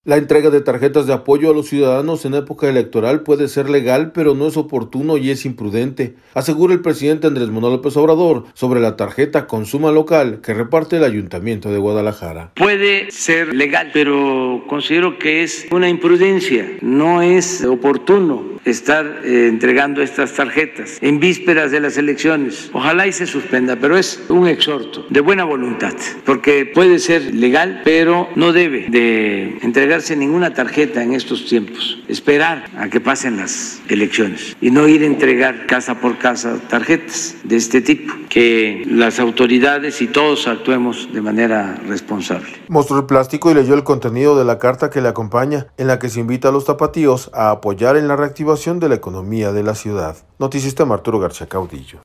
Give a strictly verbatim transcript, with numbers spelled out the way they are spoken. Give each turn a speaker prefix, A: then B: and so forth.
A: La entrega de tarjetas de apoyo a los ciudadanos en época electoral puede ser legal, pero no es oportuno y es imprudente, asegura el presidente Andrés Manuel López Obrador sobre la tarjeta Consuma Local que reparte el Ayuntamiento de Guadalajara.
B: Puede ser legal, pero considero que es una imprudencia, no es oportuno estar eh, entregando estas tarjetas en vísperas de las elecciones. Ojalá y se suspenda, pero es un exhorto de buena voluntad, porque puede ser legal, pero no debe de entregarse ninguna tarjeta en estos tiempos. Esperar a que pasen las elecciones y no ir a entregar casa por casa tarjetas de este tipo. Que las autoridades y todos actuemos de manera responsable.
A: Mostró el plástico y leyó el contenido de la carta que le acompaña, en la que se invita a los tapatíos a apoyar en la reactivación de la economía de la ciudad. Noticista Arturo García Caudillo.